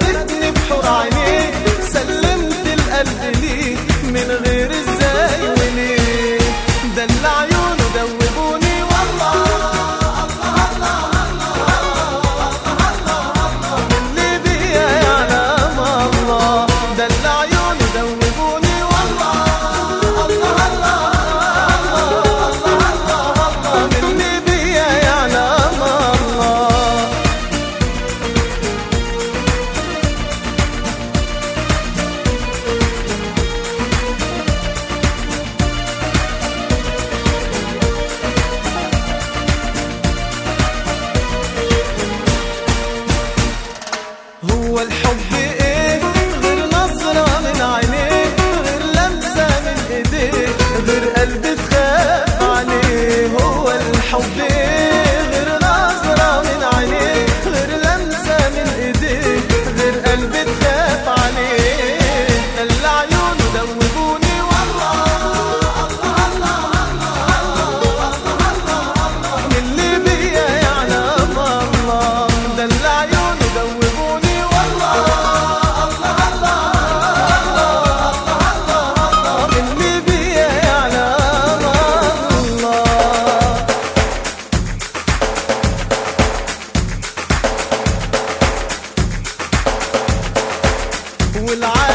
خدتني بحور عينيك، سلمت القلب ليك من غير ازاي وليه. ده اللي عيونه دوبوني والله، اللي بيا يعلم الله. ده اللي عيونه دوبوني والله، اللي بيا يعلم الله. هو الحب ايه غير نظرة من عينيك، غير لمسة من ايديك، غير قلب تخاف عليه. هو الحب ايه غير نظرة من عينيك، غير لمسة من ايديك، غير قلب تخاف عليه. ده اللي عيونه دوبوني والله، اللي بيا يعلم الله. ده اللي عيونه دوبوني اللي بيا يعلم الله. والعالم